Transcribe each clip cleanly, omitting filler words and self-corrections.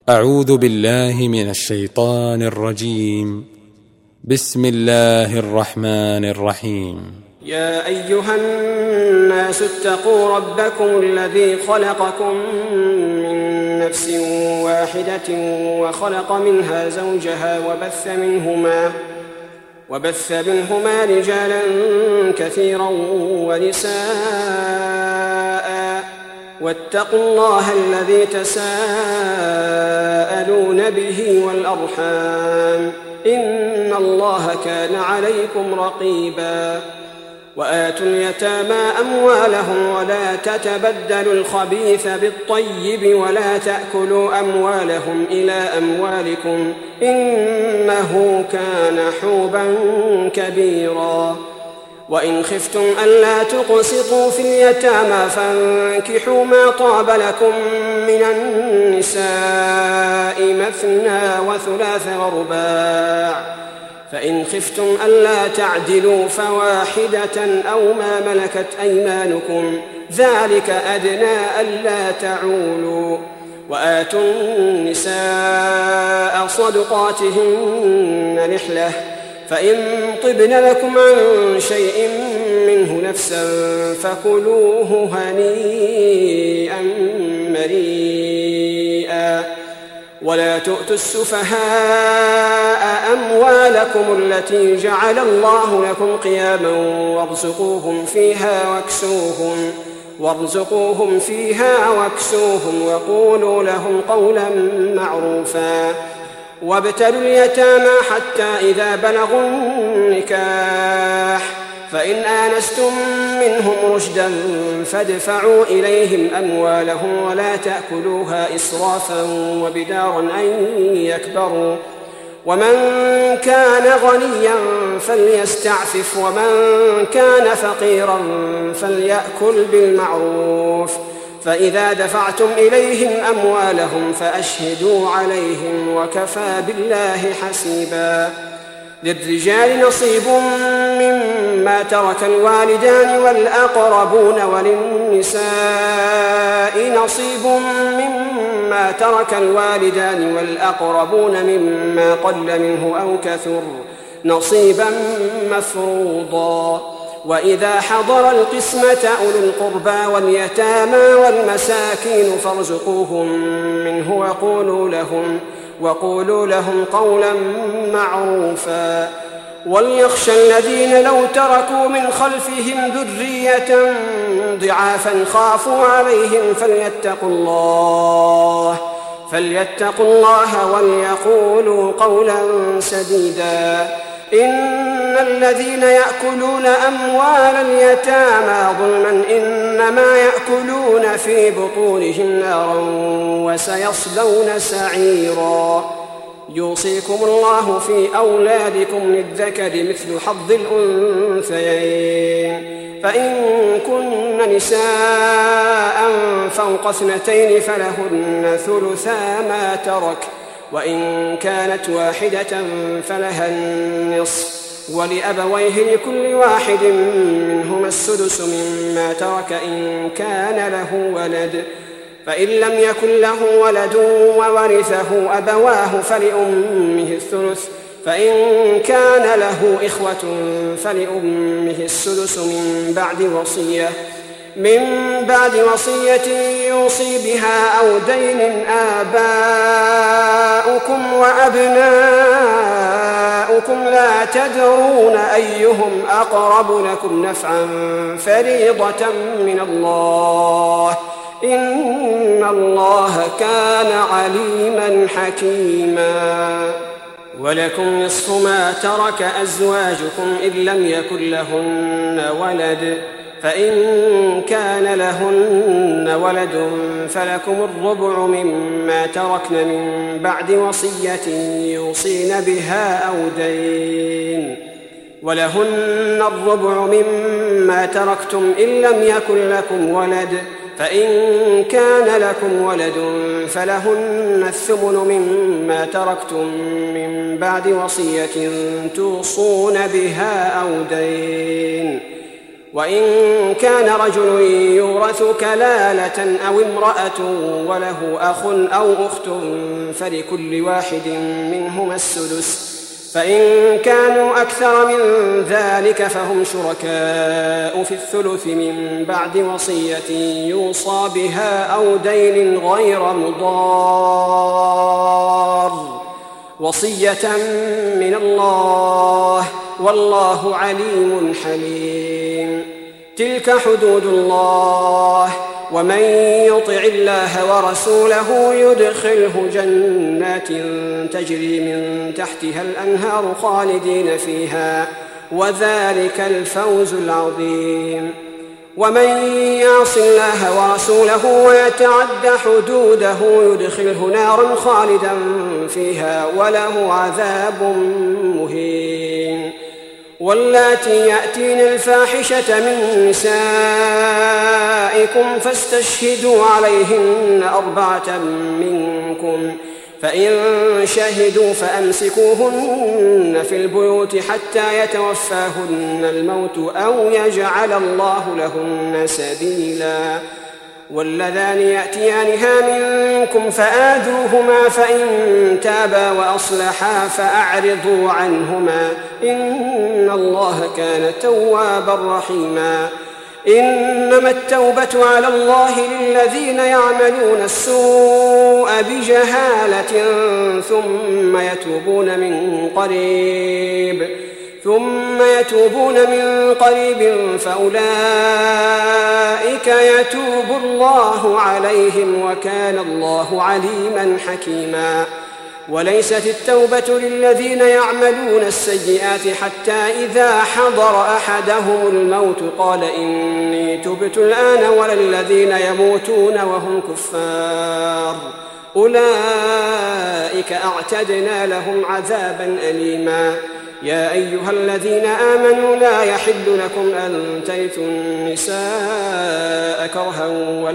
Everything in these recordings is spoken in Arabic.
أعوذ بالله من الشيطان الرجيم. بسم الله الرحمن الرحيم. يا أيها الناس اتقوا ربكم الذي خلقكم من نفس واحدة وخلق منها زوجها وبث منهما رجالا كثيرا ونساء، واتقوا الله الذي تساءلون به والأرحام، إن الله كان عليكم رقيبا. وآتوا اليتامى أموالهم ولا تتبدلوا الخبيث بالطيب ولا تأكلوا أموالهم إلى أموالكم، إنه كان حوبا كبيرا. وإن خفتم ألا تقسطوا في اليتامى فانكحوا ما طاب لكم من النساء مثنى وثلاث ورباع، فإن خفتم ألا تعدلوا فواحدة أو ما ملكت أيمانكم، ذلك أدنى ألا تعولوا. وآتوا النساء صدقاتهن نحلة، فإن طبن لكم عن شيء منه نفسا فكلوه هنيئا مريئا. ولا تؤتوا السفهاء أموالكم التي جعل الله لكم قياما وارزقوهم فيها واكسوهم وقولوا لهم قولا معروفا. وابتلوا اليتامى حتى إذا بلغوا النكاح، فإن آنستم منهم رشدا فادفعوا إليهم أموالهم ولا تأكلوها إسرافا وبدارا أن يكبروا. ومن كان غنيا فليستعفف، ومن كان فقيرا فليأكل بالمعروف. فإذا دفعتم إليهم أموالهم فأشهدوا عليهم، وكفى بالله حسيبا. للرجال نصيب مما ترك الوالدان والأقربون، وللنساء نصيب مما ترك الوالدان والأقربون مما قل منه أو كثر، نصيبا مفروضا. وإذا حضر القسمة أولو القربى واليتامى والمساكين فارزقوهم منه وقولوا لهم قولا معروفا. وليخشى الذين لو تركوا من خلفهم ذرية ضعافا خافوا عليهم فليتقوا الله وليقولوا قولا سديدا. إن الذين يأكلون أموال اليتامى ظلما إنما يأكلون في بطونهم نارا وسيصلون سعيرا. يوصيكم الله في أولادكم للذكر مثل حظ الأنثيين، فإن كن نساء فوق 2 فلهن ثلثا ما ترك، وإن كانت واحدة فلها النصف، ولأبويه لكل واحد منهما السدس مما ترك إن كان له ولد، فإن لم يكن له ولد وورثه أبواه فلأمه الثلث، فإن كان له إخوة فلأمه السدس من بعد وصية يوصي بها أو دين. آباؤكم وأبناؤكم لا تدرون أيهم أقرب لكم نفعا فريضة من الله، إن الله كان عليما حكيما. ولكم نصف ما ترك أزواجكم إن لم يكن لهن ولد، فإن كان لهن ولد فلكم الربع مما تركن من بعد وصية يوصين بها أو دين، ولهن الربع مما تركتم إن لم يكن لكم ولد، فإن كان لكم ولد فلهن الثمن مما تركتم من بعد وصية توصون بها أو دين. وإن كان رجل يورث كلالة أو امرأة وله أخ أو أخت فلكل واحد منهما السدس، فإن كانوا أكثر من ذلك فهم شركاء في الثلث من بعد وصية يوصى بها أو دين غير مضار، وصية من الله والله عليم حليم. تلك حدود الله، ومن يطع الله ورسوله يدخله جنات تجري من تحتها الأنهار خالدين فيها، وذلك الفوز العظيم. ومن يعص الله ورسوله ويتعد حدوده يدخله نارا خالدا فيها وله عذاب مهين. واللاتي يأتين الفاحشة من نسائكم فاستشهدوا عليهن 4 منكم، فإن شهدوا فأمسكوهن في البيوت حتى يتوفاهن الموت أو يجعل الله لهن سبيلا. واللذان يأتيانها منكم فآذوهما، فإن تابا وأصلحا فأعرضوا عنهما، إن الله كان توابا رحيما. إنما التوبة على الله للذين يعملون السوء بجهالة ثم يتوبون من قريب فأولئك يتوب الله عليهم وكان الله عليما حكيما. وليست التوبة للذين يعملون السيئات حتى إذا حضر أحدهم الموت قال إني تبت الآن، ولا الذين يموتون وهم كفار أولئك أعتدنا لهم عذابا أليما. يا أيها الذين آمنوا لا يحل لكم أن ترثوا النساء كرها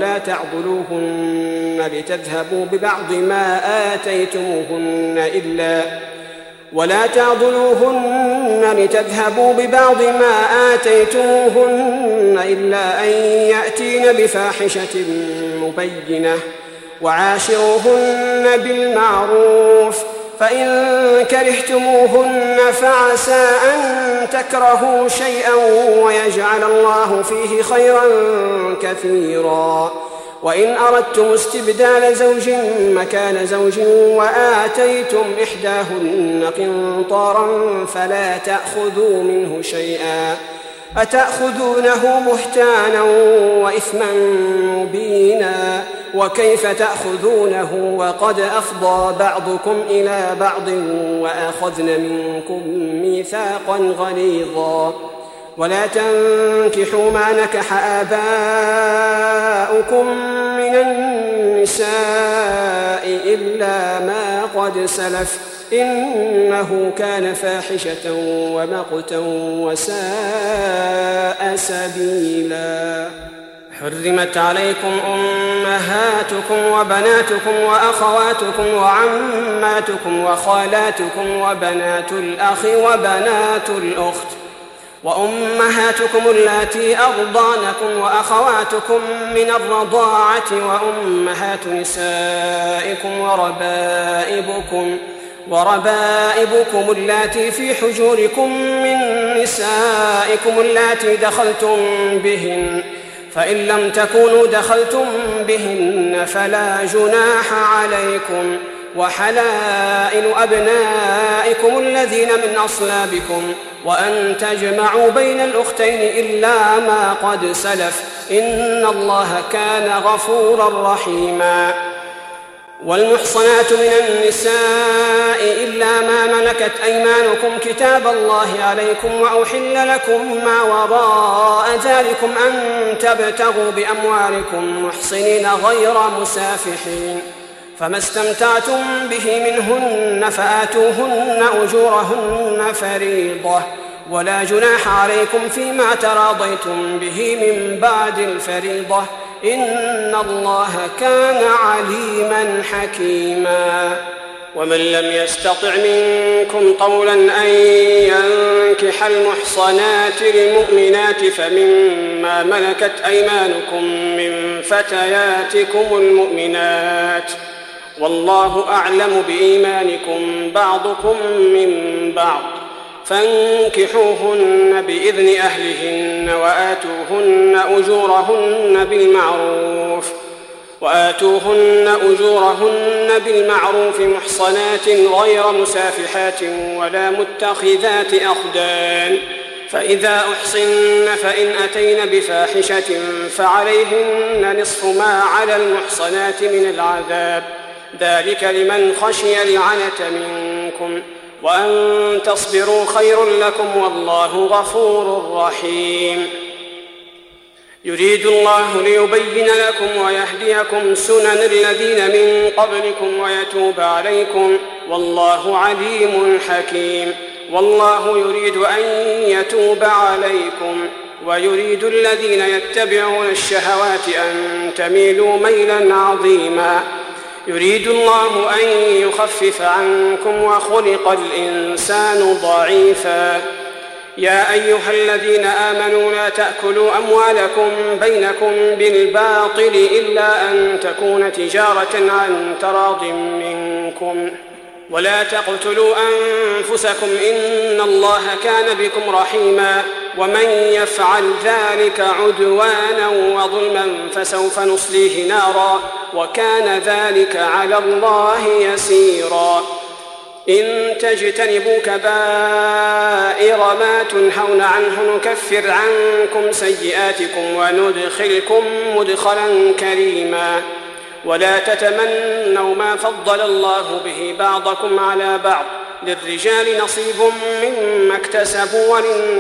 ولا تعضلوهن لتذهبوا ببعض ما آتيتموهن إلا أن يأتين بفاحشة مبينة، وعاشروهن بالمعروف، فإن كرهتموهن فعسى أن تكرهوا شيئا ويجعل الله فيه خيرا كثيرا. وإن أردتم استبدال زوج مكان زوج وآتيتم إحداهن قنطارا فلا تأخذوا منه شيئا، أتأخذونه بهتانا وإثما مبينا، وكيف تأخذونه وقد أفضى بعضكم إلى بعض وأخذن منكم ميثاقا غليظا. ولا تنكحوا ما نكح آباؤكم من النساء إلا ما قد سلف، إنه كان فاحشة ومقتا وساء سبيلا. حرمت عليكم أمهاتكم وبناتكم وأخواتكم وعماتكم وخالاتكم وبنات الأخ وبنات الأخت وأمهاتكم اللاتي أرضانكم وأخواتكم من الرضاعة وأمهات نسائكم وربائبكم اللاتي في حجوركم من نسائكم اللاتي دخلتم بهن، فإن لم تكونوا دخلتم بهن فلا جناح عليكم، وحلائل أبنائكم الذين من أصلابكم، وأن تجمعوا بين الأختين إلا ما قد سلف، إن الله كان غفورا رحيما. والمحصنات من النساء إلا ما ملكت أيمانكم كتاب الله عليكم، وأحل لكم ما وراء ذلكم أن تبتغوا بأموالكم محصنين غير مسافحين، فما استمتعتم به منهن فآتوهن أجورهن فريضة، ولا جناح عليكم فيما تراضيتم به من بعد الفريضة، إن الله كان عليما حكيما. ومن لم يستطع منكم طولا أن ينكح المحصنات المؤمنات فمما ملكت أيمانكم من فتياتكم المؤمنات، والله أعلم بإيمانكم بعضكم من بعض، فانكحوهن بإذن أهلهن وآتوهن أجورهن بالمعروف محصنات غير مسافحات ولا متخذات أخدان، فإذا أحصن فإن أتين بفاحشة فعليهن نصف ما على المحصنات من العذاب، ذلك لمن خشي العنة منكم، وأن تصبروا خير لكم والله غفور رحيم. يريد الله ليبين لكم ويهديكم سنن الذين من قبلكم ويتوب عليكم، والله عليم حكيم. والله يريد أن يتوب عليكم ويريد الذين يتبعون الشهوات أن تميلوا ميلا عظيما. يريد الله أن يخفف عنكم وخلق الإنسان ضعيفا. يا أيها الذين آمنوا لا تأكلوا أموالكم بينكم بالباطل إلا أن تكون تجارة عن تراض منكم، ولا تقتلوا أنفسكم إن الله كان بكم رحيما، ومن يفعل ذلك عدوانا وظلما فسوف نصليه نارا وكان ذلك على الله يسيرا. إن تجتنبوا كبائر ما تنهون عنه نكفر عنكم سيئاتكم وندخلكم مدخلا كريما. ولا تتمنوا ما فضل الله به بعضكم على بعض، للرجال نصيب مما اكتسبوا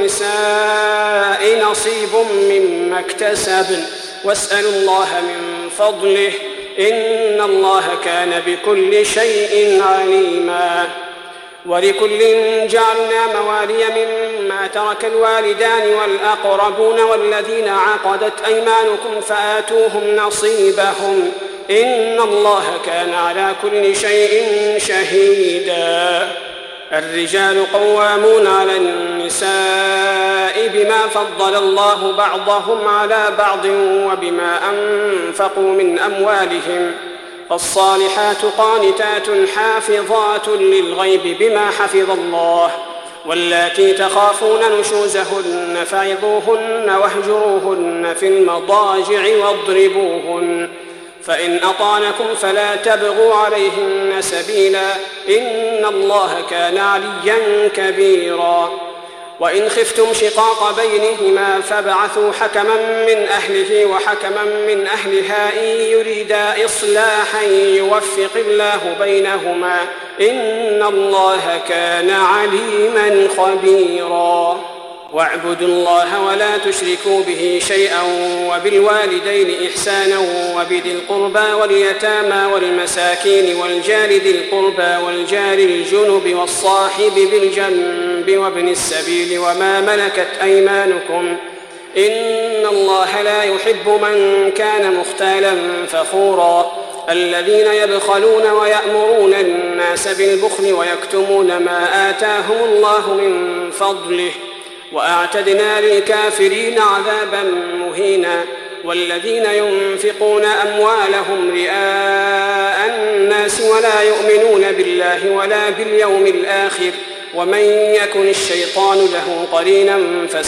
وللنساء نصيب مما اكتسبن، واسألوا الله من فضله إن الله كان بكل شيء عليما. ولكل جعلنا موالي مما ترك الوالدان والأقربون والذين عقدت أيمانكم فآتوهم نصيبهم إن الله كان على كل شيء شهيدا. الرجال قوامون على النساء بما فضل الله بعضهم على بعض وبما أنفقوا من أموالهم، فالصالحات قانتات حافظات للغيب بما حفظ الله، واللاتي تخافون نشوزهن فعظوهن واهجروهن في المضاجع واضربوهن، فإن أطعنكم فلا تبغوا عليهن سبيلا إن الله كان عليا كبيرا. وإن خفتم شقاق بينهما فابعثوا حكما من أهله وحكما من أهلها إن يريدا إصلاحا يوفق الله بينهما إن الله كان عليما خبيرا. واعبدوا الله ولا تشركوا به شيئا وبالوالدين إحسانا وبذي القربى واليتامى والمساكين والجار ذي القربى والجار الجنب والصاحب بالجنب وابن السبيل وما ملكت أيمانكم إن الله لا يحب من كان مختالا فخورا. الذين يبخلون ويأمرون الناس بالبخل ويكتمون ما آتاهم الله من فضله وأعتدنا للكافرين عذابا مهينا. والذين ينفقون أموالهم رئاء الناس ولا يؤمنون بالله ولا باليوم الآخر ومن يكن الشيطان له قرينا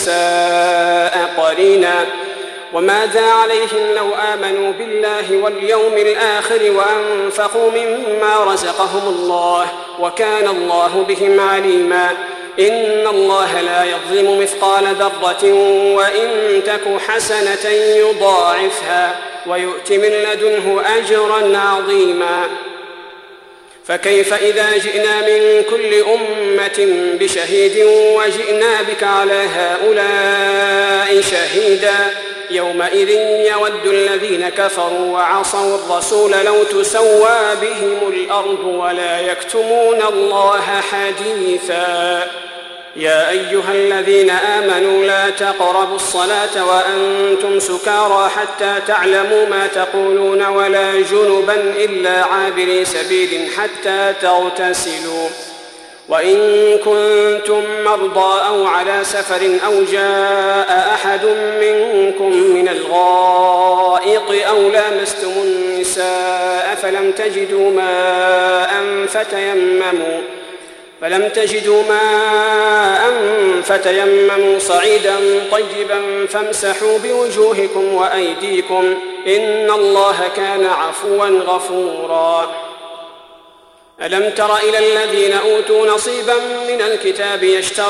فساء قرينا. وماذا عليهم لو آمنوا بالله واليوم الآخر وأنفقوا مما رزقهم الله وكان الله بهم عليما. إن الله لا يظلم مثقال ذرة وإن تك حسنة يضاعفها ويؤت من لدنه أجرا عظيما. فكيف إذا جئنا من كل أمة بشهيد وجئنا بك على هؤلاء شهيدا يومئذ يود الذين كفروا وعصوا الرسول لو تسوى بهم الأرض ولا يكتمون الله حديثا. يا أيها الذين آمنوا لا تقربوا الصلاة وأنتم سكارى حتى تعلموا ما تقولون ولا جنبا إلا عابري سبيل حتى تغتسلوا وإن كنتم مرضى أو على سفر أو جاء أحد منكم من الغائط أو لامستم النساء فلم تجدوا ماء فتيمموا صعيدا طيبا فامسحوا بوجوهكم وأيديكم إن الله كان عفوا غفورا. ألم تر إلى الذين أوتوا نصيبا من الكتاب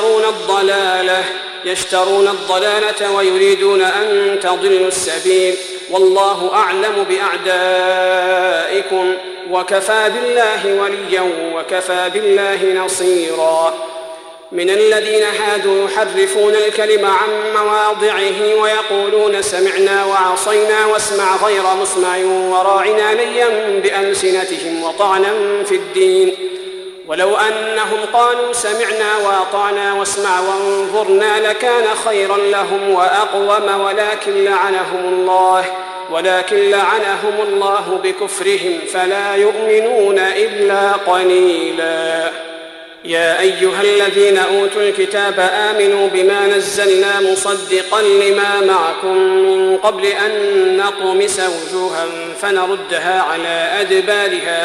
يشترون الضلالة ويريدون أن تضلوا السبيل والله أعلم بأعدائكم وكفى بالله وليا وكفى بالله نصيرا. من الذين هادوا يحرفون الكلم عن مواضعه ويقولون سمعنا وعصينا واسمع غير مسمع وراعنا ليا بألسنتهم وطعنا في الدين ولو أنهم قالوا سمعنا وأطعنا واسمع وانظرنا لكان خيرا لهم وأقوم ولكن لعنهم الله بكفرهم فلا يؤمنون إلا قليلا. يا أيها الذين أوتوا الكتاب آمنوا بما نزلنا مصدقا لما معكم من قبل أن نطمس وجوها فنردها على أدبارها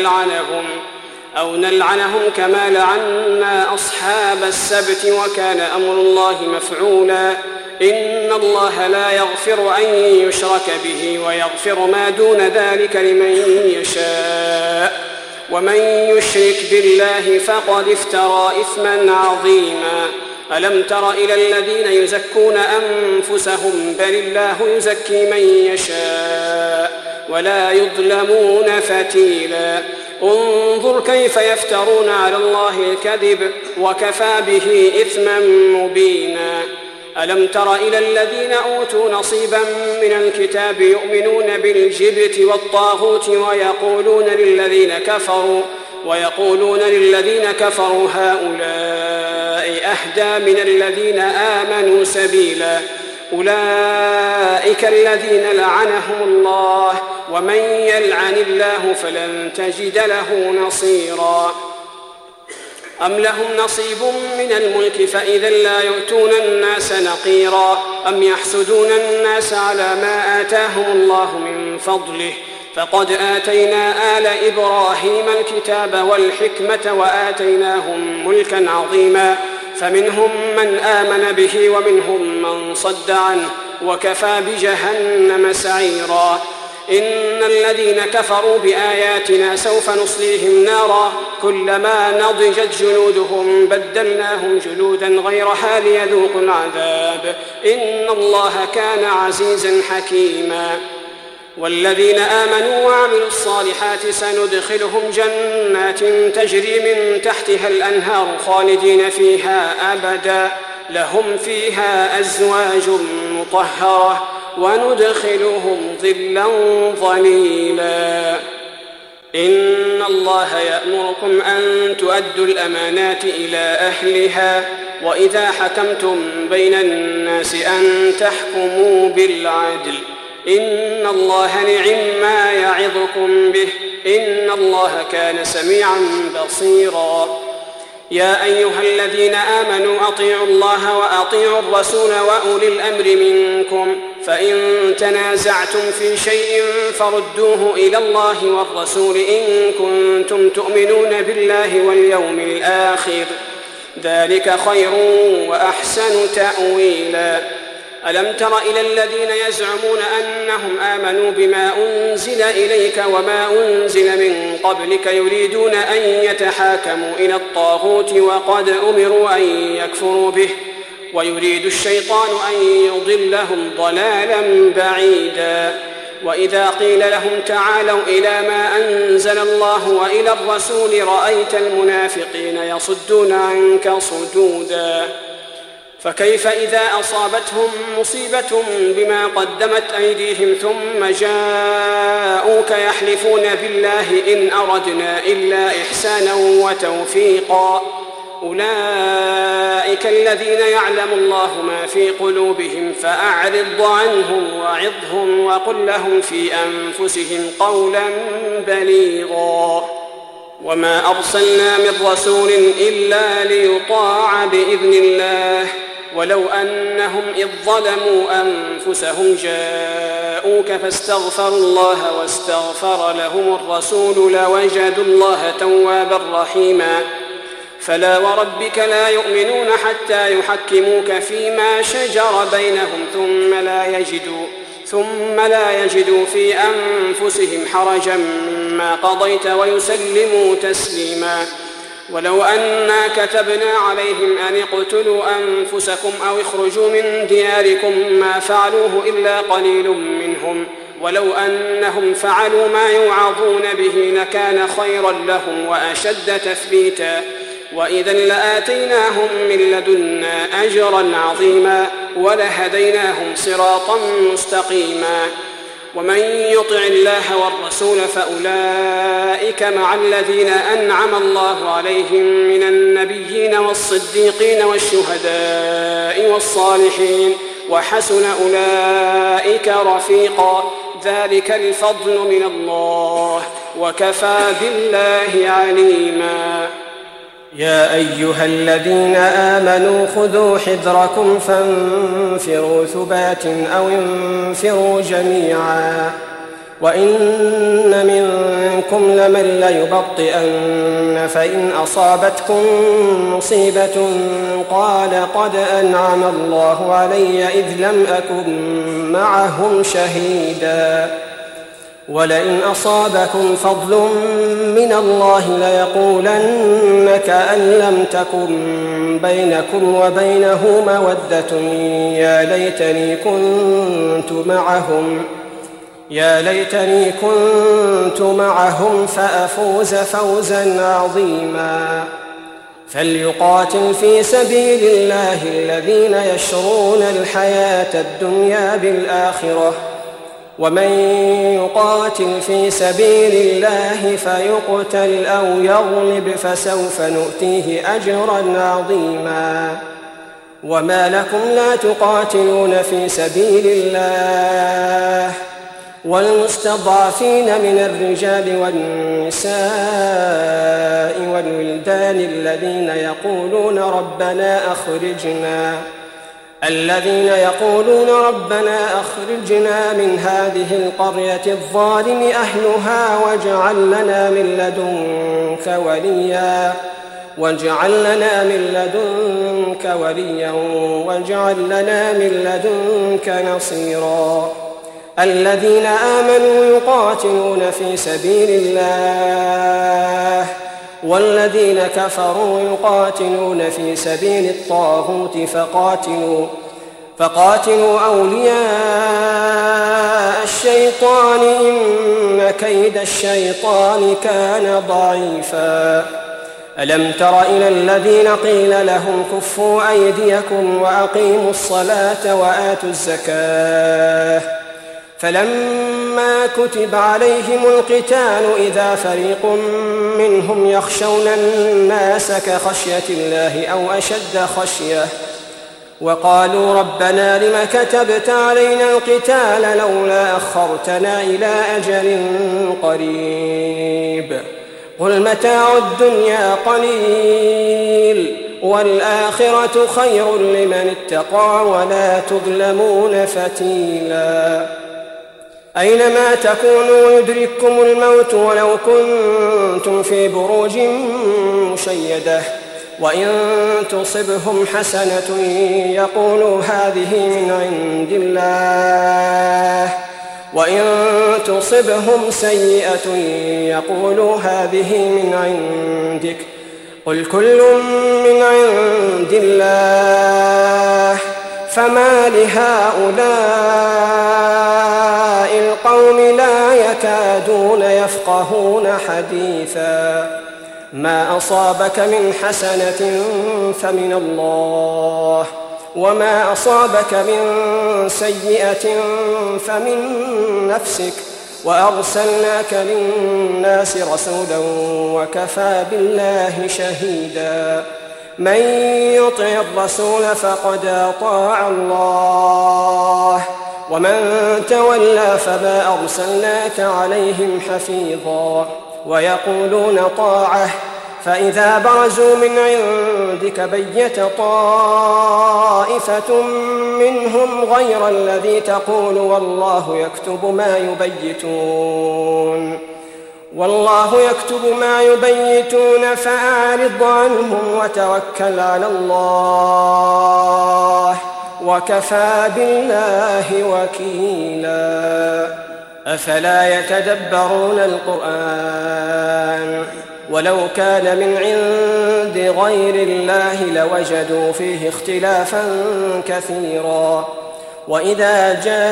أو نلعنهم كما لعنا أصحاب السبت وكان أمر الله مفعولا. إن الله لا يغفر أن يشرك به ويغفر ما دون ذلك لمن يشاء ومن يشرك بالله فقد افترى إثما عظيما. ألم تر إلى الذين يزكون أنفسهم بل الله يزكي من يشاء ولا يظلمون فتيلا. انظر كيف يفترون على الله الكذب وكفى به إثما مبينا. ألم تر إلى الذين أوتوا نصيبا من الكتاب يؤمنون بالجبت والطاغوت ويقولون للذين كفروا هؤلاء أهدى من الذين آمنوا سبيلا. أولئك الذين لعنهم الله ومن يلعن الله فلن تجد له نصيرا. أم لهم نصيب من الملك فإذا لا يؤتون الناس نقيرا. أم يحسدون الناس على ما آتاهم الله من فضله فقد آتينا آل إبراهيم الكتاب والحكمة وآتيناهم ملكا عظيما فمنهم من آمن به ومنهم من صد عنه وكفى بجهنم سعيرا. إن الذين كفروا بآياتنا سوف نصليهم نارا كلما نضجت جلودهم بدلناهم جلودا غيرها ليذوقوا العذاب إن الله كان عزيزا حكيما. والذين آمنوا وعملوا الصالحات سندخلهم جنات تجري من تحتها الأنهار خالدين فيها أبدا لهم فيها أزواج مطهرة وندخلهم ظلا ظليلا. إن الله يأمركم أن تؤدوا الأمانات إلى أهلها وإذا حكمتم بين الناس أن تحكموا بالعدل إن الله نعم يعظكم به إن الله كان سميعا بصيرا. يا أيها الذين آمنوا أطيعوا الله وأطيعوا الرسول وأولي الأمر منكم فإن تنازعتم في شيء فردوه إلى الله والرسول إن كنتم تؤمنون بالله واليوم الآخر ذلك خير وأحسن تأويلا. ألم تر إلى الذين يزعمون أنهم آمنوا بما أنزل إليك وما أنزل من قبلك يريدون أن يتحاكموا إلى الطاغوت وقد أمروا أن يكفروا به ويريد الشيطان أن يضلهم ضلالا بعيدا. وإذا قيل لهم تعالوا إلى ما أنزل الله وإلى الرسول رأيت المنافقين يصدون عنك صدودا. فكيف إذا أصابتهم مصيبة بما قدمت أيديهم ثم جاءوك يحلفون بالله إن أردنا إلا إحسانا وتوفيقا أولئك الذين يعلم الله ما في قلوبهم فأعرض عنهم وعظهم وقل لهم في أنفسهم قولا بليغا وما أرسلنا من رسول إلا ليطاع بإذن الله ولو أنهم إذ ظلموا أنفسهم جاءوك فاستغفروا الله واستغفر لهم الرسول لوجدوا الله توابا رحيما فلا وربك لا يؤمنون حتى يحكموك فيما شجر بينهم ثم لا يجدوا في أنفسهم حرجا مما قضيت ويسلموا تسليما ولو أنا كتبنا عليهم أن اقتلوا أنفسكم أو اخرجوا من دياركم ما فعلوه إلا قليل منهم ولو أنهم فعلوا ما يوعظون به لكان خيرا لهم وأشد تثبيتا وإذا لآتيناهم من لدنا أجرا عظيما ولهديناهم صراطا مستقيما ومن يطع الله والرسول فأولئك مع الذين أنعم الله عليهم من النبيين والصديقين والشهداء والصالحين وحسن أولئك رفيقا ذلك الفضل من الله وكفى بالله عليما يا أيها الذين آمنوا خذوا حذركم فانفروا ثبات أو انفروا جميعا وإن منكم لمن ليبطئن فإن أصابتكم مصيبة قال قد أنعم الله علي إذ لم أكن معهم شهيدا ولئن أصابكم فضل من الله ليقولن كأن لم تكن بينكم وبينه مودة يا ليتني كنت معهم فأفوز فوزا عظيما فليقاتل في سبيل الله الذين يشرون الحياة الدنيا بالآخرة ومن يقاتل في سبيل الله فيقتل أو يغلب فسوف نؤتيه أجرا عظيما وما لكم لا تقاتلون في سبيل الله والمستضعفين من الرجال والنساء والولدان الذين يقولون ربنا أخرجنا من هذه القرية الظالم أهلها واجعل لنا من لدنك وليا واجعل لنا من لدنك نصيرا الذين آمنوا يقاتلون في سبيل الله والذين كفروا يقاتلون في سبيل الطاغوت فقاتلوا أولياء الشيطان إن كيد الشيطان كان ضعيفا ألم تر إلى الذين قيل لهم كفوا أيديكم وأقيموا الصلاة وآتوا الزكاة فلما كتب عليهم القتال إذا فريق منهم يخشون الناس كخشية الله أو أشد خشية وقالوا ربنا لم كتبت علينا القتال لولا أخرتنا إلى أجل قريب قل متاع الدنيا قليل والآخرة خير لمن اتقى ولا تظلمون فتيلا أينما تكونوا يدرككم الموت ولو كنتم في بروج مشيدة وإن تصبهم حسنة يقولوا هذه من عند الله وإن تصبهم سيئة يقولوا هذه من عندك قل كل من عند الله فما لهؤلاء القوم لا يكادون يفقهون حديثا ما أصابك من حسنة فمن الله وما أصابك من سيئة فمن نفسك وأرسلناك للناس رسولا وكفى بالله شهيدا من يطع الرسول فقد أطاع الله ومن تولى فما أرسلناك عليهم حفيظا ويقولون طاعة فإذا برزوا من عندك بيت طائفة منهم غير الذي تقول والله يكتب ما يبيتون فأعرض عنهم وتوكل على الله وكفى بالله وكيلا. أفلا يتدبرون القرآن ولو كان من عند غير الله لوجدوا فيه اختلافا كثيرا وإذا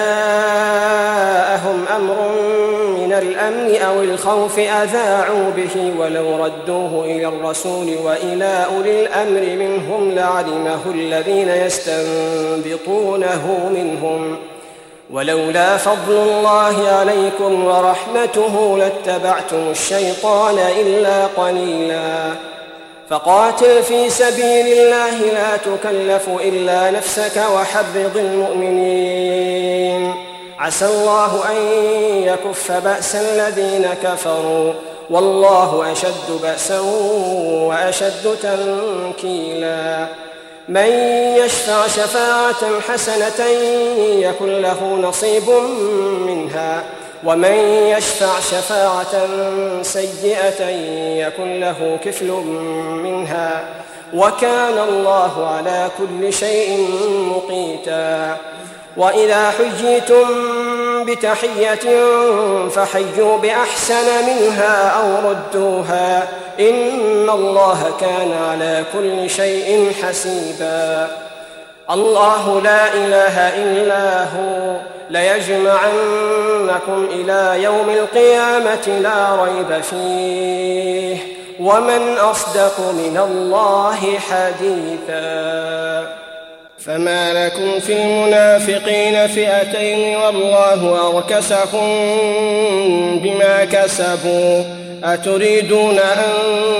جاءهم أمر من الأمن أو الخوف أذاعوا به ولو ردوه إلى الرسول وإلى أولي الأمر منهم لعلمه الذين يستنبطونه منهم ولولا فضل الله عليكم ورحمته لاتبعتم الشيطان إلا قليلا. فقاتل في سبيل الله لا تكلف إلا نفسك وحرض المؤمنين عسى الله أن يكف بأس الذين كفروا والله أشد بأسا وأشد تنكيلا. من يشفع شفاعة حسنة يكن له نصيب منها ومن يشفع شفاعة سيئة يكن له كفل منها وكان الله على كل شيء مقيتا. وإذا حييتم بتحية فحيوا بأحسن منها أو ردوها إن الله كان على كل شيء حسيبا. الله لا إله إلا هو ليجمعنكم إلى يوم القيامة لا ريب فيه ومن أصدق من الله حديثا. فما لكم في المنافقين فئتين والله أركسهم بما كسبوا أتريدون أن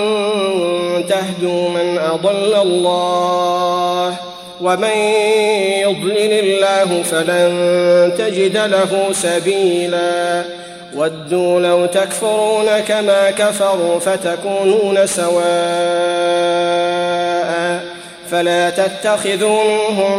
تهدوا من أضل الله ومن يضلل الله فلن تجد له سبيلا. ودوا لو تكفرون كما كفروا فتكونون سواء فلا تتخذوا منهم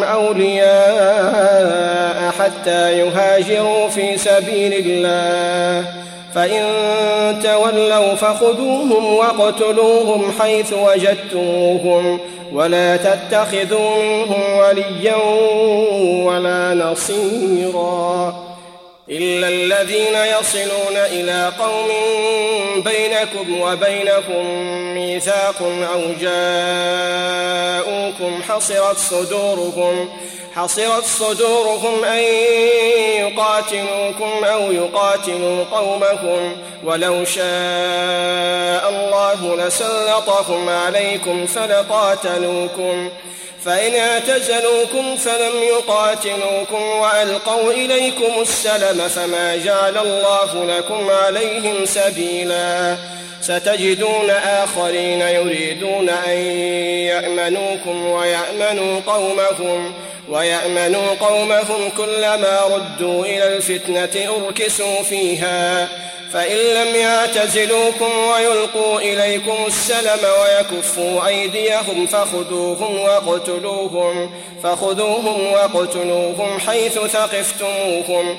أولياء حتى يهاجروا في سبيل الله فإن تولوا فخذوهم واقتلوهم حيث وجدتموهم ولا تتخذوا منهم وليا ولا نصيرا إلا الذين يصلون إلى قوم بينكم وبينهم ميثاق أو جاءوكم حصرت صدورهم أن يقاتلوكم أو يقاتلوا قومكم ولو شاء الله لسلطهم عليكم فلقاتلوكم فإن اعتزلوكم فلم يقاتلوكم وألقوا إليكم السلم فما جعل الله لكم عليهم سبيلا. ستجدون آخرين يريدون أن يأمنوكم ويأمنوا قومهم كلما ردوا إلى الفتنة أركسوا فيها فإن لم يعتزلوكم ويلقوا إليكم السلم ويكفوا أيديهم فخذوهم واقتلوهم حيث ثقفتموهم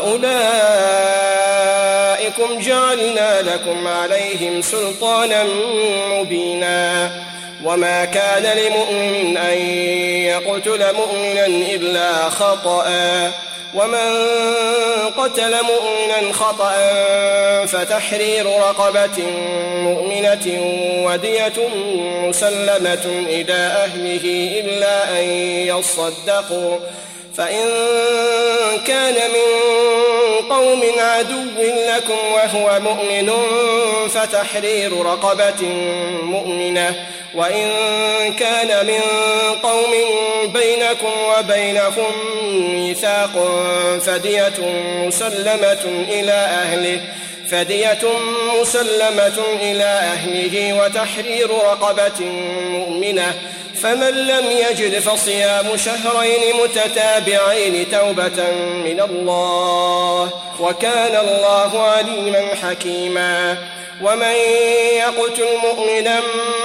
وأولئكم جعلنا لكم عليهم سلطانا مبينا. وما كان لمؤمن أن يقتل مؤمنا إلا خطأ ومن قتل مؤمنا خطأ فتحرير رقبة مؤمنة ودية مسلمة إلى أهله إلا أن يصدقوا فإن كان من قوم عدو لكم وهو مؤمن فتحرير رقبة مؤمنة وإن كان من قوم بينكم وبينهم ميثاق فدية مسلمة إلى أهله فدية مسلمة إلى أهله وتحرير رقبة مؤمنة، فمن لم يجد فصيام شهرين متتابعين توبة من الله، وكان الله عليما حكيما. ومن يقتل مؤمنا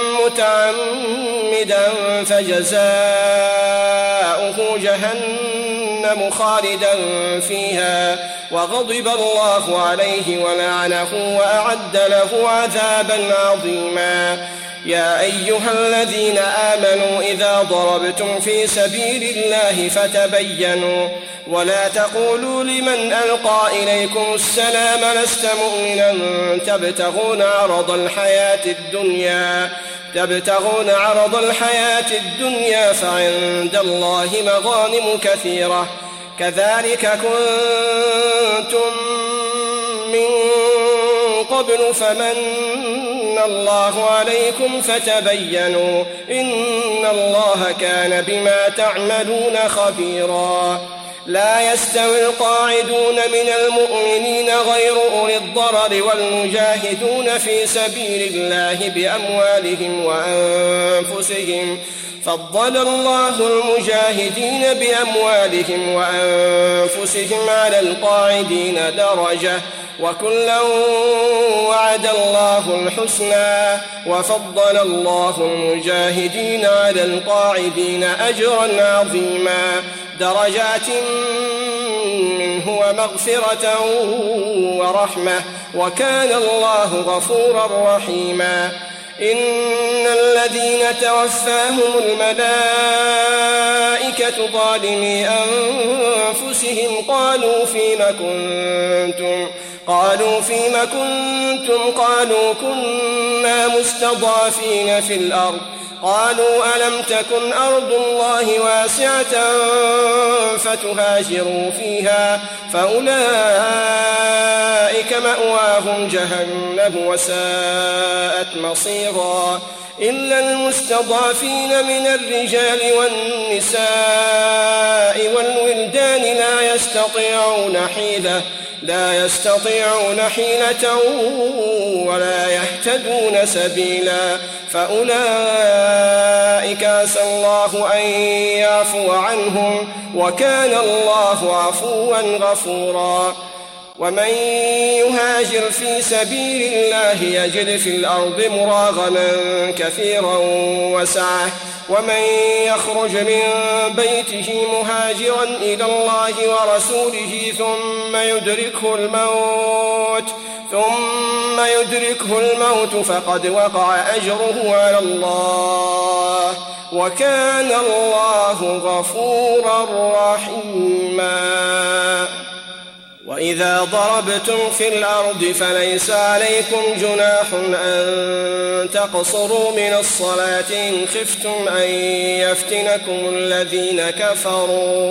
متعمدا فجزاؤه جهنم خالدا فيها وغضب الله عليه ولعنه وأعد له عذابا عظيما. يا أيها الذين آمنوا إذا ضربتم في سبيل الله فتبينوا ولا تقولوا لمن ألقى إليكم السلام لست مؤمنا تبتغون عرض الحياة الدنيا فعند الله مغانم كثيرة كذلك كنتم من قبل فمن الله عليكم فتبينوا إن الله كان بما تعملون خبيرا. لا يستوي القاعدون من المؤمنين غير أولي الضرر والمجاهدون في سبيل الله بأموالهم وأنفسهم فضل الله المجاهدين بأموالهم وأنفسهم على القاعدين درجة وكلا وعد الله الحسنى وفضل الله المجاهدين على القاعدين أجرا عظيما درجات منه ومغفرة ورحمة وكان الله غفورا رحيما. إن الذين توفاهم الملائكة ظالمي أنفسهم قالوا فيم كنتم قالوا كنا مستضعفين في الأرض قالوا ألم تكن أرض الله واسعة فتهاجروا فيها فأولئك مأواهم جهنم وساءت مصيرا. إلا المستضعفين من الرجال والنساء والولدان لا يستطيعون حيلة ولا يهتدون سبيلا فأولئك عسى الله أن يعفو عنهم وكان الله عفوا غفورا. ومن يهاجر في سبيل الله يجد في الأرض مراغما كثيرا وسعة ومن يخرج من بيته مهاجرا إلى الله ورسوله ثم يدركه الموت فقد وقع أجره على الله وكان الله غفورا رحيما. وإذا ضربتم في الأرض فليس عليكم جناح أن تقصروا من الصلاة إن خفتم أن يفتنكم الذين كفروا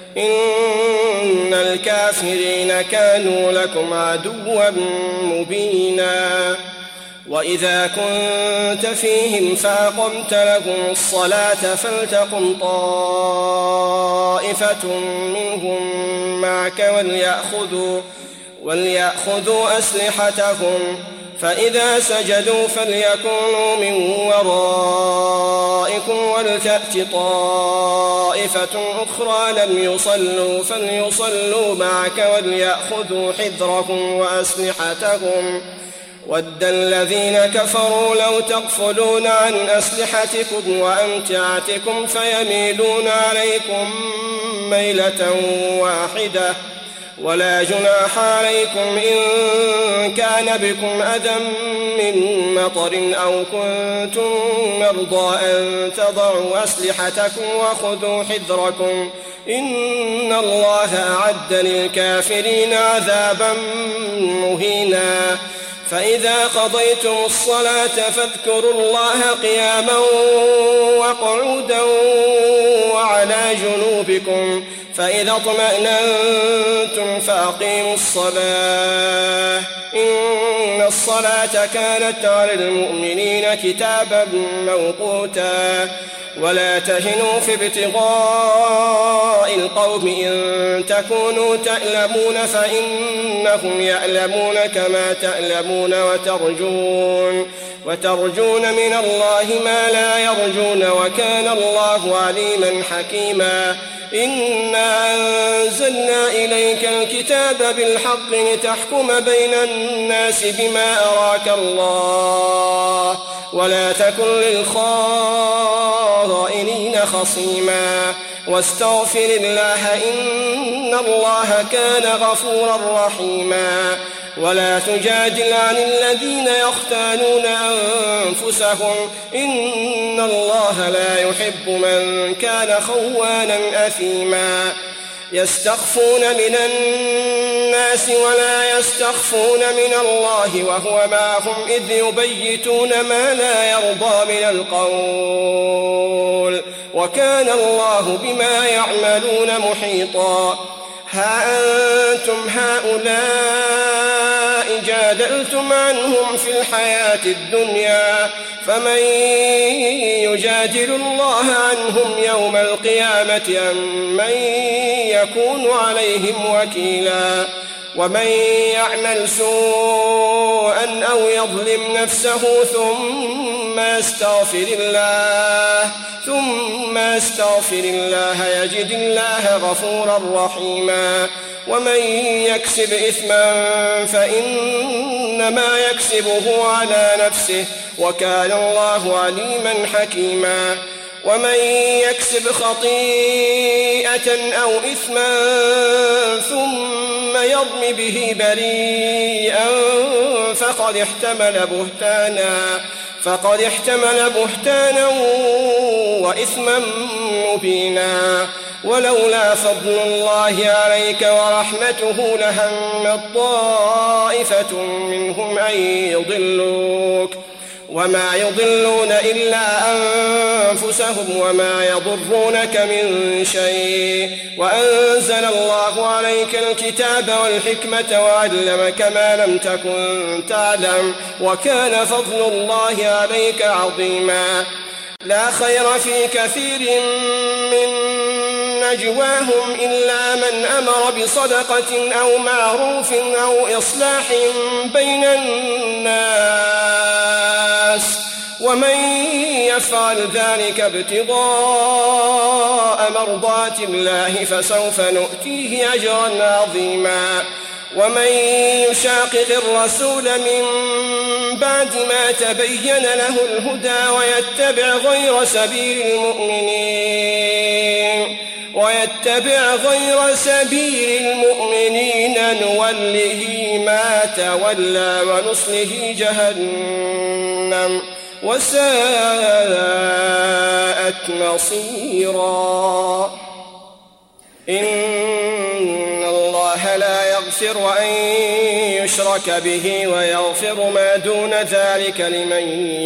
إن الكافرين كانوا لكم عدوا مبينا. وإذا كنت فيهم فأقمت لهم الصلاة فلتقم طائفة منهم معك وليأخذوا أسلحتهم فإذا سجدوا فليكونوا من ورائكم ولتأت طائفة أخرى لم يصلوا فليصلوا معك وليأخذوا حذرهم وأسلحتهم ود الذين كفروا لو تغفلون عن أسلحتكم وأمتعتكم فيميلون عليكم ميلة واحدة ولا جناح عليكم إن كان بكم أذى من مطر أو كنتم مرضى أن تضعوا أسلحتكم وخذوا حذركم إن الله أعد للكافرين عذابا مهينا. فإذا قضيتم الصلاة فاذكروا الله قياما وقعودا وعلى جنوبكم فإذا اطمأننتم فأقيموا الصلاة إن الصلاة كانت على المؤمنين كتابا موقوتا ولا تهنوا في ابتغاء القوم إن تكونوا تألمون فإنهم يألمون كما تألمون وترجون من الله ما لا يرجون وكان الله عليما حكيما إنا أنزلنا إليك الكتاب بالحق لتحكم بين الناس بما أراك الله ولا تكن للخائنين خصيما واستغفر الله إن الله كان غفورا رحيما ولا تجادل عن الذين يختانون أنفسهم إن الله لا يحب من كان خوانا أثيما يستخفون من الناس ولا يستخفون من الله وهو معهم إذ يبيتون ما لا يرضى من القول وكان الله بما يعملون محيطا ها أنتم هؤلاء جادلتم عنهم في الحياة الدنيا فمن يجادل الله عنهم يوم القيامة أم من يكون عليهم وكيلا ومن يعمل سوءا أو يظلم نفسه ثم يستغفر الله يجد الله غفورا رحيما ومن يكسب إثما فإنما يكسبه على نفسه وكان الله عليما حكيما ومن يكسب خطيئة أو إثما ثم يرم به بريئا فقد احتمل بهتانا وإثما مبينا ولولا فضل الله عليك ورحمته لهمت طائفة منهم أن يضلوك وما يضلون إلا أنفسهم وما يضرونك من شيء وأنزل الله عليك الكتاب والحكمة وعلمك ما لم تكن تعلم وكان فضل الله عليك عظيما لا خير في كثير من نجواهم إلا من أمر بصدقة أو معروف أو إصلاح بين الناس ومن يفعل ذلك ابتغاء مرضات الله فسوف نؤتيه أجرا عظيما ومن يشاقق الرسول من بعد ما تبين له الهدى ويتبع غير سبيل المؤمنين نوله ما تولى ونصله جهنم وساءت مصيرا إن الله لا يغفر أن يشرك به ويغفر ما دون ذلك لمن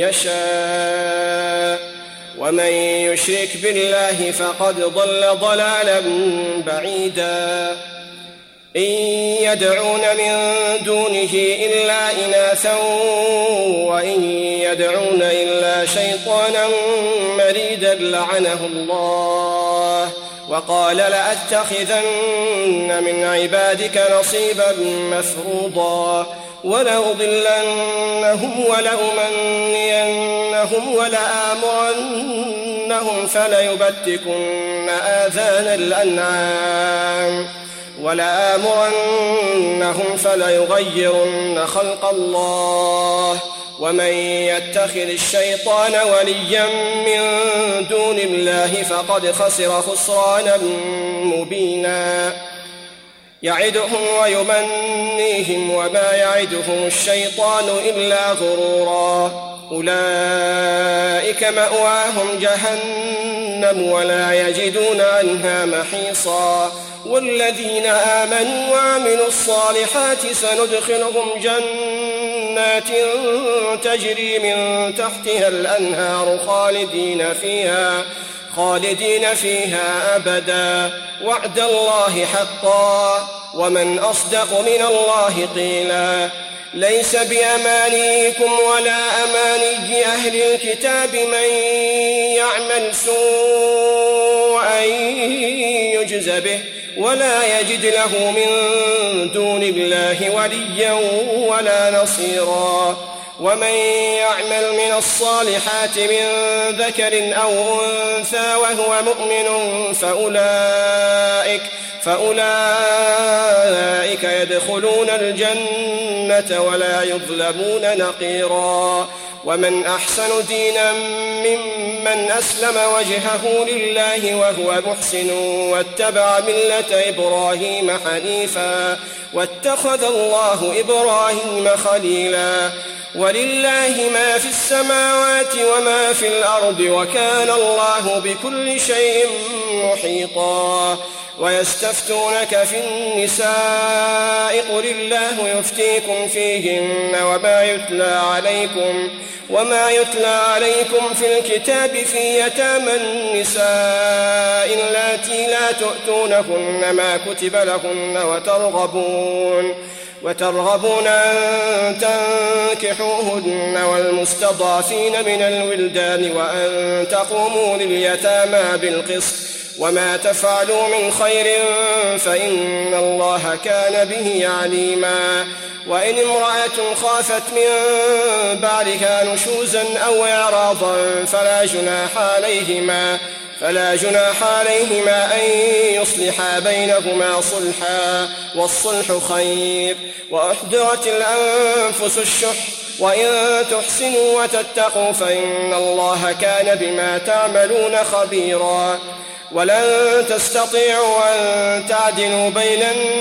يشاء ومن يشرك بالله فقد ضل ضلالا بعيدا إن يدعون من دونه إلا إناثا وإن يدعون إلا شيطانا مريدا لعنه الله وقال لأتخذن من عبادك نصيبا مفروضا ولأضلنهم ولأمنينهم ولآمرنهم فليبتكن آذان الأنعام ولآمرنهم فليغيرن خلق الله ومن يتخذ الشيطان وليا من دون الله فقد خسر خسرانا مبينا يعدهم ويمنيهم وما يعدهم الشيطان إلا غرورا أولئك مأواهم جهنم ولا يجدون عنها محيصا والذين آمنوا وعملوا الصالحات سندخلهم جنات خالدين فيها أبدا وعد الله حقا ومن أصدق من الله قيلا ليس بأمانيكم ولا أماني أهل الكتاب من يعمل سوءا يجز به ولا يجد له من دون الله وليا ولا نصيرا ومن يعمل من الصالحات من ذكر أو أنثى وهو مؤمن فأولئك يدخلون الجنة ولا يظلمون نقيرا ومن أحسن دينا ممن أسلم وجهه لله وهو محسن واتبع ملة إبراهيم حنيفا واتخذ الله إبراهيم خليلا ولله ما في السماوات وما في الأرض وكان الله بكل شيء محيطا ويستفتونك في النساء قل الله يفتيكم فيهن وما يتلى عليكم في الكتاب في يتامى النساء اللاتي لا تؤتونهن ما كتب لهن وترغبون أن تنكحوهن والمستضعفين من الولدان وأن تقوموا لليتامى بالقسط وما تفعلوا من خير فإن الله كان به عليما وإن امرأة خافت من بعلها نشوزا أو إعراضا فلا جناح عليهما أن يصلحا بينهما صلحا والصلح خير وأحضرت الأنفس الشح وإن تحسنوا وتتقوا فإن الله كان بما تعملون خبيرا ولن تستطيعوا أن تعدلوا بين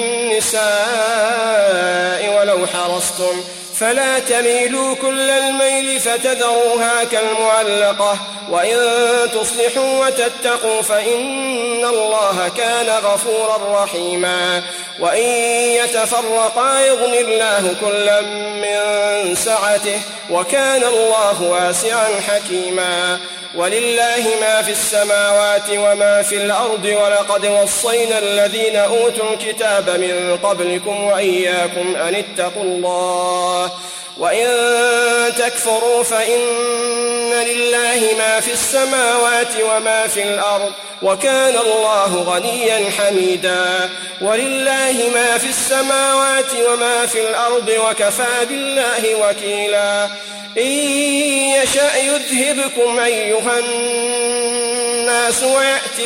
النساء ولو حرصتم فلا تميلوا كل الميل فتذروها كالمعلقة وإن تصلحوا وتتقوا فإن الله كان غفورا رحيما وإن يتفرقا يغني الله كلا من سعته وكان الله واسعا حكيما ولله ما في السماوات وما في الأرض ولقد وصينا الذين أوتوا الكتاب من قبلكم وإياكم أن اتقوا الله وإن تكفروا فإن لله ما في السماوات وما في الأرض وكان الله غنيا حميدا ولله ما في السماوات وما في الأرض وكفى بالله وكيلا إن يشأ يذهبكم أيها الناس ويأت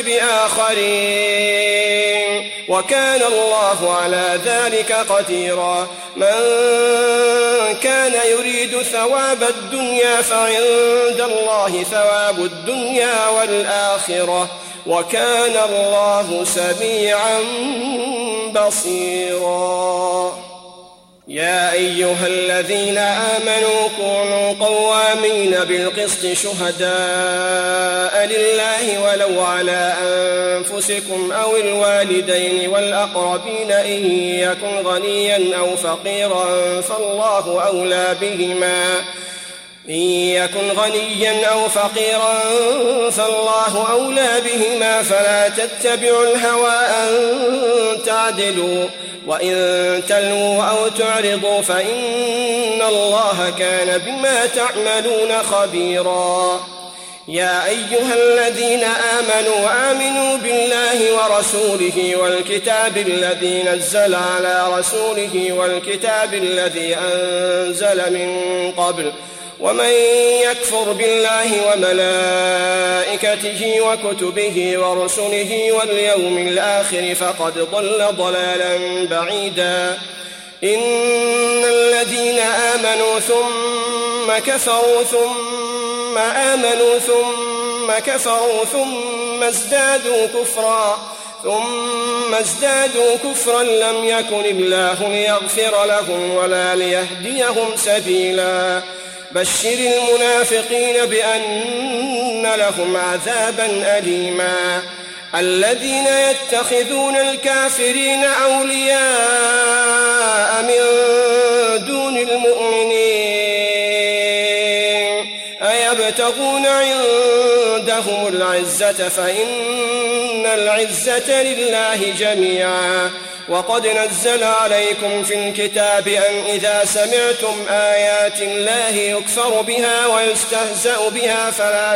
بآخرين وكان الله على ذلك قديرا من كان يريد ثواب الدنيا فعند الله ثواب الدنيا والآخرة وكان الله سميعا بصيرا يا أيها الذين آمنوا كونوا قوامين بالقسط شهداء لله ولو على أنفسكم أو الوالدين والأقربين إن يكن غنيا أو فقيرا فالله أولى بهما فلا تتبعوا الهوى أن تعدلوا وإن تلووا أو تعرضوا فإن الله كان بما تعملون خبيرا يا أيها الذين آمنوا بالله ورسوله والكتاب الذي نزل على رسوله والكتاب الذي أنزل من قبل ومن يكفر بالله وملائكته وكتبه ورسله واليوم الآخر فقد ضل ضلالا بعيدا إن الذين آمنوا ثم كفروا ثم آمنوا ثم كفروا ثم ازدادوا كفرا لم يكن الله ليغفر لهم ولا ليهديهم سبيلا بشر المنافقين بأن لهم عذابا أليما الذين يتخذون الكافرين أولياء من دون المؤمنين أيبتغون عندهم العزة فإن العزة لله جميعا. وقد نزل عليكم في الكتاب أن إذا سمعتم آيات الله يكفر بها ويستهزأ بها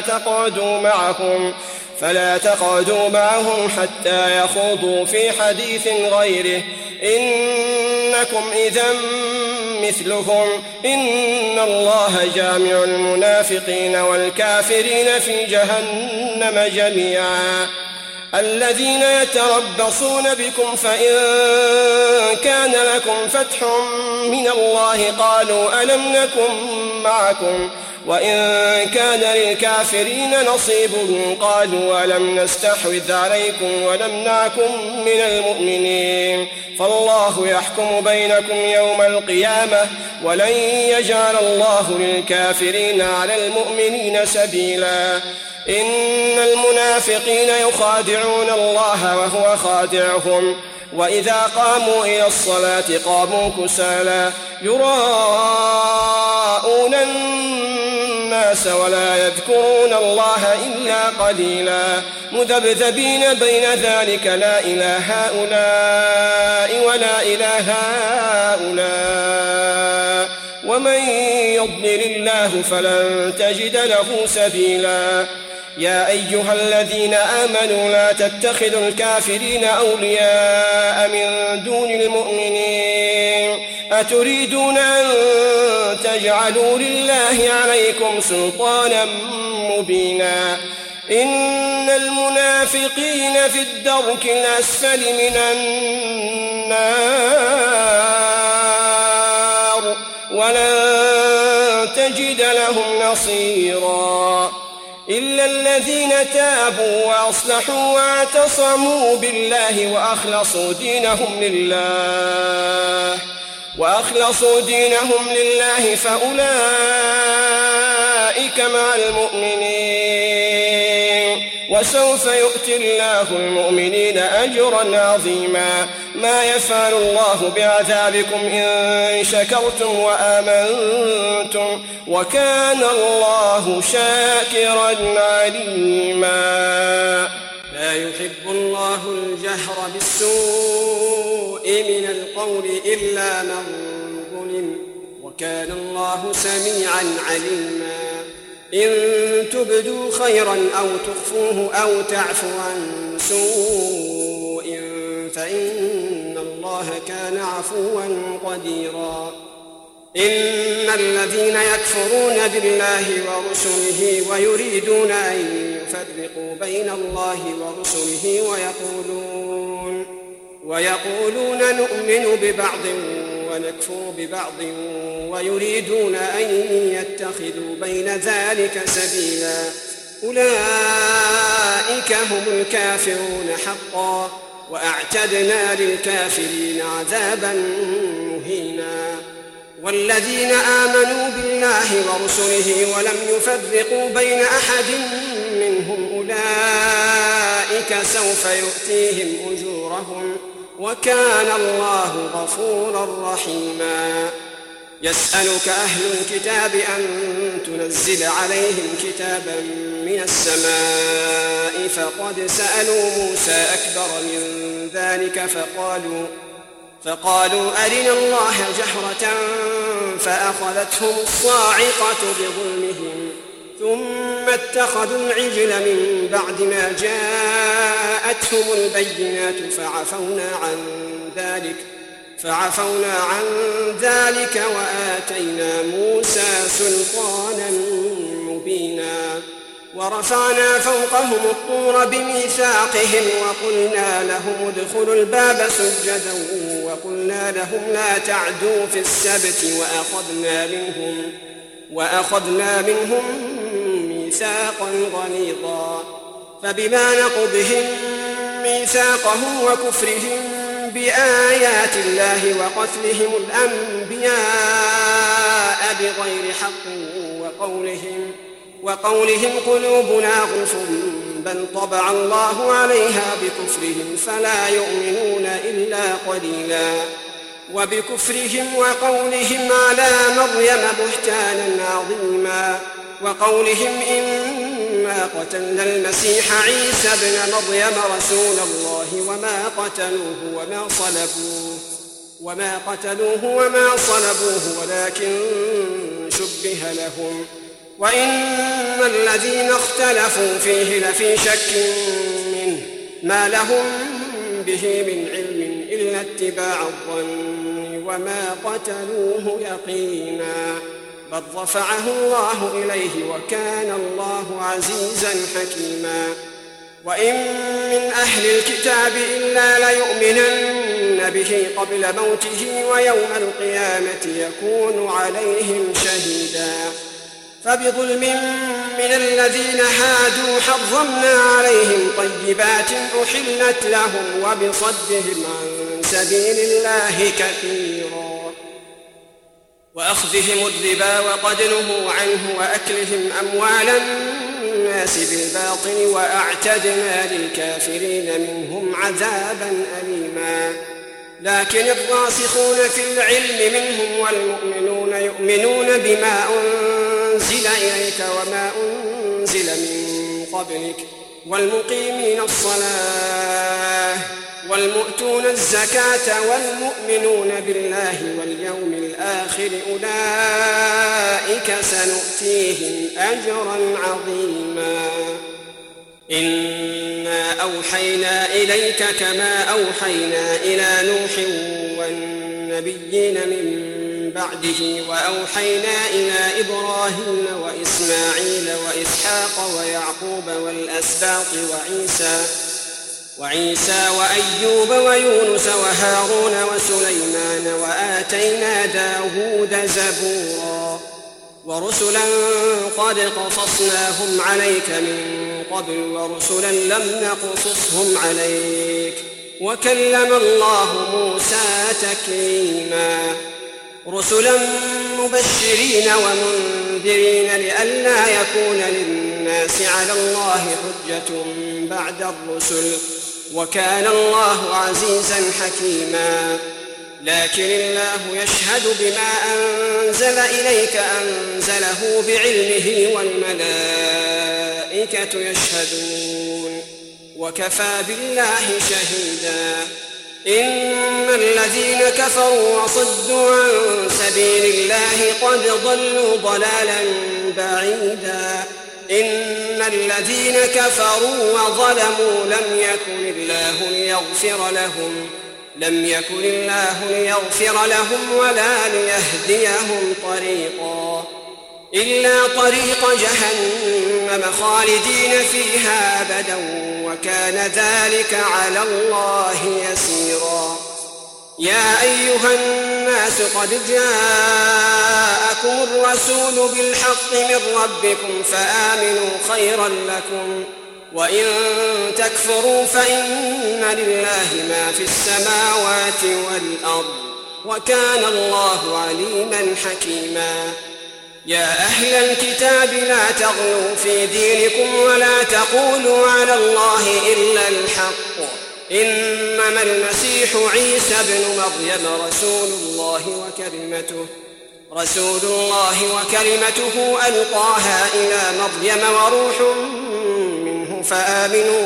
فلا تقعدوا معهم حتى يخوضوا في حديث غيره إنكم إذا مثلهم إن الله جامع المنافقين والكافرين في جهنم جميعا. الذين يتربصون بكم فإن كان لكم فتح من الله قالوا ألم نكن معكم وإن كان للكافرين نصيب قالوا ألم نستحوذ عليكم ونمنعكم من المؤمنين فالله يحكم بينكم يوم القيامة ولن يجعل الله للكافرين على المؤمنين سبيلا. إن المنافقين يخادعون الله وهو خادعهم وإذا قاموا إلى الصلاة قاموا كسالى يراءون الناس ولا يذكرون الله إلا قليلا مذبذبين بين ذلك لا إله هؤلاء ولا إله هؤلاء ومن يضلل الله فلن تجد له سبيلا. يا أيها الذين آمنوا لا تتخذوا الكافرين أولياء من دون المؤمنين أتريدون أن تجعلوا لله عليكم سلطانا مبينا. إن المنافقين في الدرك الأسفل من النار ولن تجد لهم نصيرا إلا الذين تابوا وأصلحوا واعتصموا بالله وأخلصوا دينهم لله فأولئك مع المؤمنين وسوف يؤتي الله المؤمنين أجرا عظيما. ما يفعل الله بعذابكم إن شكرتم وآمنتم وكان الله شاكرا عليما. لا يحب الله الجهر بالسوء من القول إلا من ظلم وكان الله سميعا عليما. إن تبدوا خيرا أو تخفوه أو تعفو عن سوء فإن الله كان عفوا قديرا. إن الذين يكفرون بالله ورسله ويريدون أن يفرقوا بين الله ورسله ويقولون نؤمن ببعض ونكفر ببعض ويريدون أن يتخذوا بين ذلك سبيلا أولئك هم الكافرون حقا وأعتدنا للكافرين عذابا مهينا. والذين آمنوا بالله ورسله ولم يفرقوا بين أحد منهم أولئك سوف يؤتيهم أجورهم وكان الله غفورا رحيما. يسألك أهل الكتاب أن تنزل عليهم كتابا من السماء فقد سألوا موسى أكبر من ذلك فقالوا أرنا الله جهرة فأخذتهم الصاعقة بظلمهم ثم اتخذوا العجل من بعد ما جاءتهم البينات فعفونا عن ذلك وآتينا موسى سلطانا مبينا. ورفعنا فوقهم الطور بميثاقهم وقلنا لهم ادخلوا الباب سجدا وقلنا لهم لا تعدوا في السبت وأخذنا منهم ميثاقا غليظا. فبما نقضهم ميثاقهم وكفرهم بآيات الله وقتلهم الأنبياء بغير حق وقولهم قلوبنا غلف بل طبع الله عليها بكفرهم فلا يؤمنون إلا قليلا. وبكفرهم وقولهم على مريم بهتانا عظيما وقولهم إنا قتلنا المسيح عيسى ابن مريم رسول الله وما قتلوه وما صلبوه ولكن شبه لهم وإن الذين اختلفوا فيه لفي شك منه ما لهم به من علم إلا اتباع الظن وما قتلوه يقينا بل رفعه الله إليه وكان الله عزيزا حكيما وإن من أهل الكتاب إلا ليؤمنن به قبل موته ويوم القيامة يكون عليهم شهيدا فبظلم من الذين هادوا حرمنا عليهم طيبات أحلت لهم وبصدهم عن سبيل الله كثيرا وأخذهم الربا وقد نهوا عنه وأكلهم أموال الناس بالباطل وأعتدنا للكافرين منهم عذابا أليما لكن الراسخون في العلم منهم والمؤمنون يؤمنون بما أنزل إليك وما أنزل من قبلك والمقيمين الصلاة والمؤتون الزكاة والمؤمنون بالله واليوم الآخر أولئك سنؤتيهم أجرا عظيما إنا أوحينا إليك كما أوحينا إلى نوح والنبيين من بعده وأوحينا إلى إبراهيم وإسماعيل وإسحاق ويعقوب والأسباط وعيسى وأيوب ويونس وهارون وسليمان وآتينا داود زبورا ورسلا قد قصصناهم عليك من قبل ورسلا لم نقصصهم عليك وكلم الله موسى تكليما رسلا مبشرين ومنذرين لئلا يكون للناس على الله حجة بعد الرسل وكان الله عزيزا حكيما لكن الله يشهد بما أنزل إليك أنزله بعلمه والملائكة يشهدون وكفى بالله شهيدا إن الذين كفروا وصدوا عن سبيل الله قد ضلوا ضلالا بعيدا إن الذين كفروا وظلموا لم يكن الله ليغفر لهم ولا ليهديهم طريقا إلا طريق جهنم خالدين فيها أبدا وكان ذلك على الله يسيرا يا أيها الناس قد جاءكم الرسول بالحق من ربكم فآمنوا خيرا لكم وإن تكفروا فإن لله ما في السماوات والأرض وكان الله عليما حكيما يا أهل الكتاب لا تغلوا في دينكم ولا تقولوا على الله إلا الحق إنما المسيح عيسى ابن مريم رسول الله وكلمته ألقاها إلى مريم وروح منه فآمنوا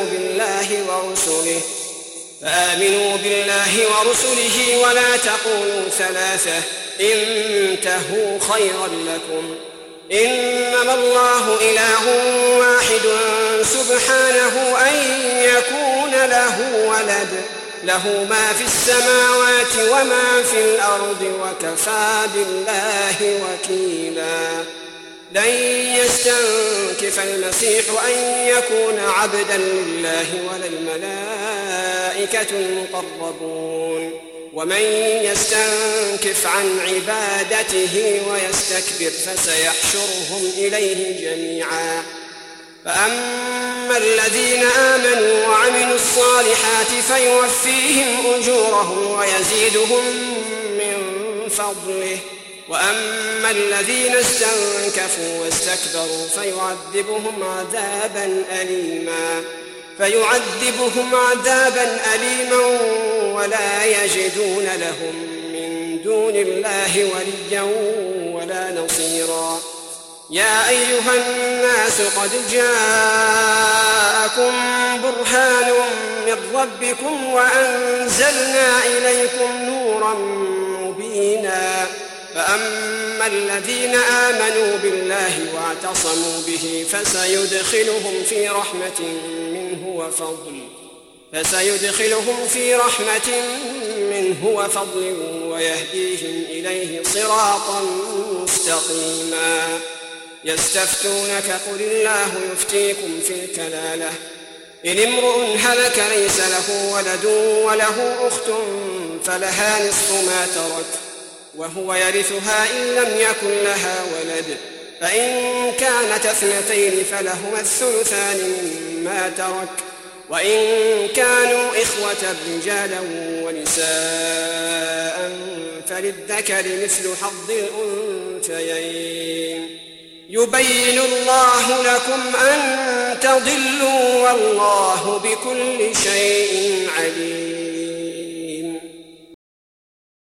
بالله ورسله ولا تقولوا ثلاثة انتهوا خيرا لكم إنما الله إله واحد سبحانه أن يكون له ولد له ما في السماوات وما في الأرض وكفى بالله وكيلا لن يستنكف المسيح أن يكون عبدا لله ولا الملائكة المقربون ومن يستنكف عن عبادته ويستكبر فسيحشرهم إليه جميعا فأما الذين آمنوا وعملوا الصالحات فيوفيهم أجورهم ويزيدهم من فضله وأما الذين استنكفوا واستكبروا فيعذبهم عذابا أليما ولا يجدون لهم من دون الله وليا ولا نصيرا يا أيها الناس قد جاءكم برهان من ربكم وأنزلنا إليكم نورا مبينا فأما الذين آمنوا بالله واعتصموا به فسيدخلهم في رحمة منه وفضل ويهديهم إليه صراطا مستقيما يستفتونك قل الله يفتيكم في الكلالة إن امرؤ هلك ليس له ولد وله أخت فلها نصف ما ترك وهو يرثها إن لم يكن لها ولد فإن كانت اثنتين فلهما الثلثان مما ترك وإن كانوا إخوة رجالا ونساء فللذكر مثل حظ الأنثيين يبين الله لكم أن تضلوا والله بكل شيء عليم.